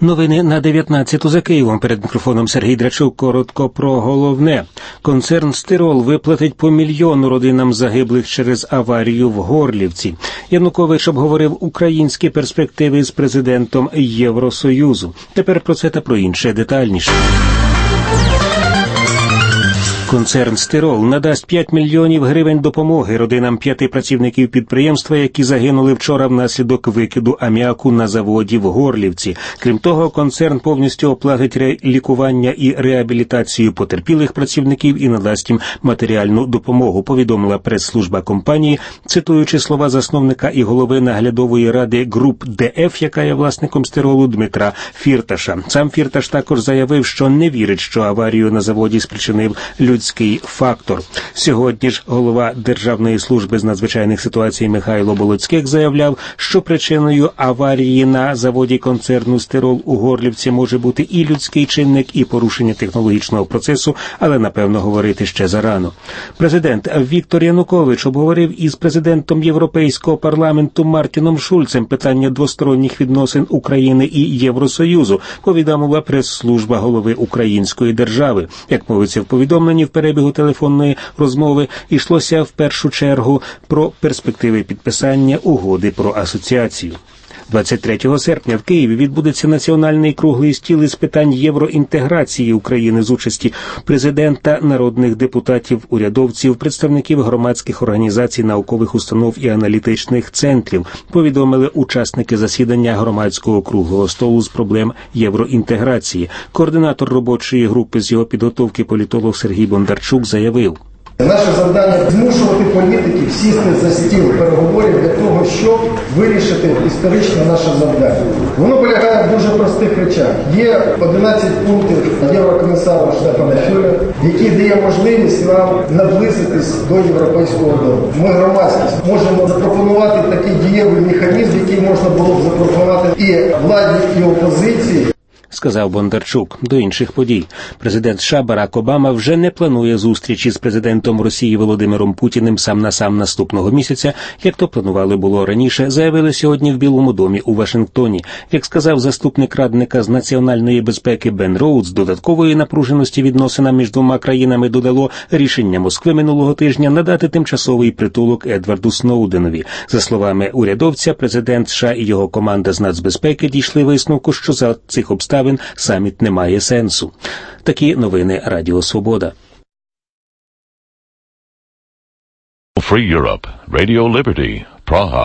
Новини на 19-ту за Києвом. Перед мікрофоном Сергій Драчук. Коротко про головне. Концерн «Стирол» виплатить по 1 мільйону родинам загиблих через аварію в Горлівці. Янукович обговорив українські перспективи з президентом Євросоюзу. Тепер про це та про інше детальніше. Концерн «Стирол» надасть 5 мільйонів гривень допомоги родинам 5 працівників підприємства, які загинули вчора внаслідок викиду аміаку на заводі в Горлівці. Крім того, концерн повністю оплатить лікування і реабілітацію потерпілих працівників і надасть їм матеріальну допомогу, повідомила прес-служба компанії, цитуючи слова засновника і голови наглядової ради груп ДФ, яка є власником «Стиролу», Дмитра Фірташа. Сам Фірташ також заявив, що не вірить, що аварію на заводі спричинив людський фактор. Сьогодні ж голова Державної служби з надзвичайних ситуацій Михайло Болоцьких заявляв, що причиною аварії на заводі концерну «Стирол» у Горлівці може бути і людський чинник, і порушення технологічного процесу, але, напевно, говорити ще зарано. Президент Віктор Янукович обговорив із президентом Європейського парламенту Мартіном Шульцем питання двосторонніх відносин України і Євросоюзу, повідомила прес-служба голови Української держави. Як мовиться в повідомленні, в перебігу телефонної розмови йшлося в першу чергу про перспективи підписання угоди про асоціацію. 23 серпня в Києві відбудеться національний круглий стіл із питань євроінтеграції України з участі президента, народних депутатів, урядовців, представників громадських організацій, наукових установ і аналітичних центрів, повідомили учасники засідання громадського круглого столу з проблем євроінтеграції. Координатор робочої групи з його підготовки політолог Сергій Бондарчук заявив: наше завдання – змушувати політиків сісти за стіл переговорів для того, щоб вирішити історичне наше завдання. Воно полягає в дуже простих речах. Є 11 пунктів єврокомісара Штефана Фюле, який дає можливість нам наблизитись до європейського дому. Ми, громадськість, можемо запропонувати такий дієвий механізм, який можна було б запропонувати і владі, і опозиції. Сказав Бондарчук. До інших подій. Президент США Барак Обама вже не планує зустрічі з президентом Росії Володимиром Путіним сам на сам наступного місяця, як то планували було раніше, заявили сьогодні в Білому домі у Вашингтоні. Як сказав заступник радника з національної безпеки Бен Роудс, додаткової напруженості відносинам між двома країнами додало рішення Москви минулого тижня надати тимчасовий притулок Едварду Сноуденові. За словами урядовця, президент США і його команда з нацбезпеки дійшли висновку, що за цих обставин саміт не має сенсу. Такі новини Радіо Свобода. Free Europe, Radio Liberty, Praha.